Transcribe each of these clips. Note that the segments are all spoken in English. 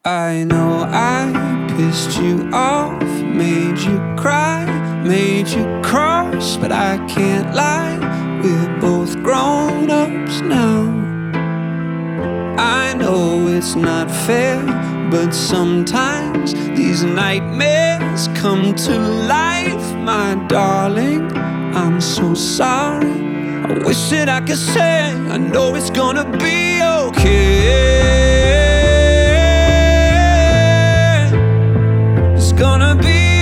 I know I pissed you off, made you cry, made you cross, but I can't lie, we're both grown-ups now. I know it's not fair, but sometimes these nightmares come to life. My darling, I'm so sorry. I wish that I could say I know it's gonna be okay. It's gonna be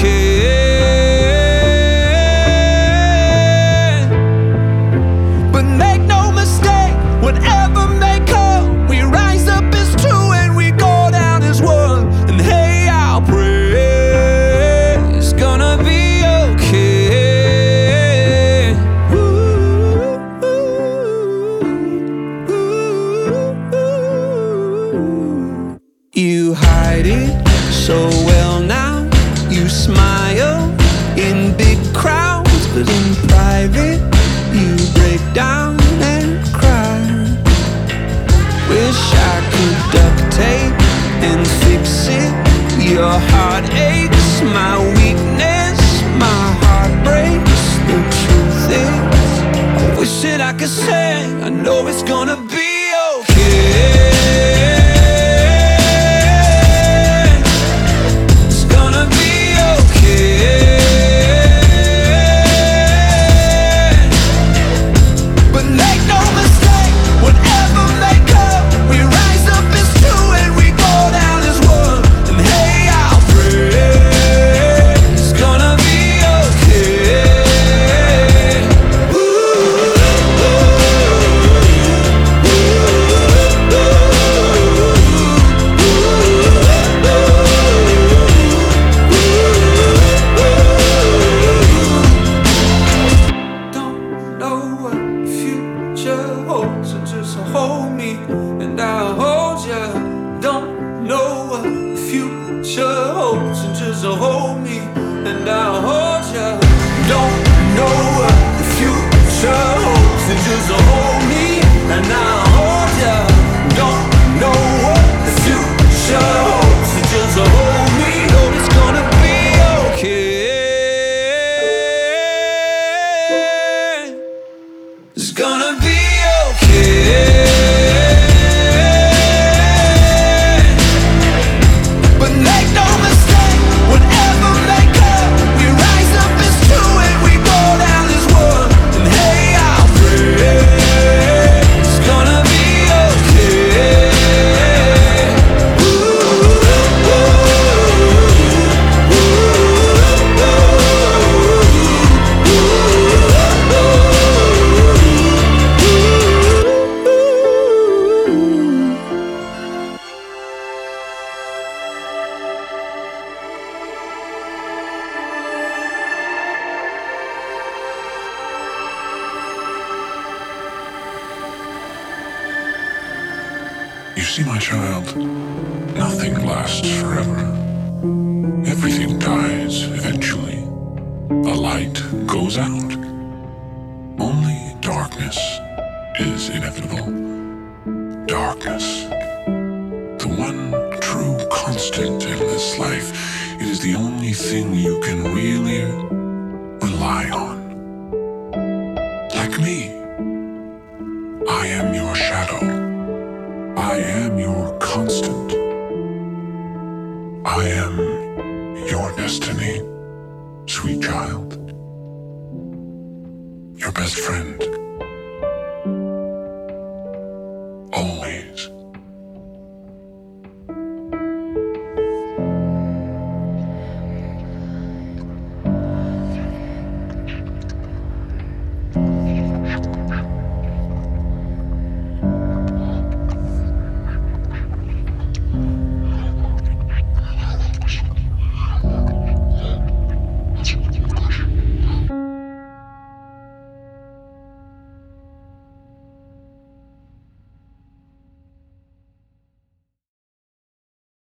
okay. But make no mistake, whatever may come, we rise up as two and we go down as one. And hey, I'll pray it's gonna be okay. You hide it so well now. You smile in big crowds, but in private you break down and cry. Wish I could duct tape and fix it. Your heart aches, my weakness, my heart breaks. The truth is, I wish that I could say I know it's gonna be okay. So just hold me and I'll hold ya. Don't know what the future holds, so just hold me and I'll hold ya. Don't know what the future holds, so just hold me and I'll hold ya. Don't know what the future holds, so just hold me. Oh, it's gonna be okay. It's gonna be but make no mistake, whatever may come, we rise up as two and we go down as one. And hey, I'll pray it's gonna be okay. You see, my child, nothing lasts forever. Everything dies eventually. A light goes out. Only darkness is inevitable. Darkness. The one true constant in this life. It is the only thing you can really rely on. Like me, I am your shadow. I am your constant. I am your destiny, sweet child. Your best friend. Always.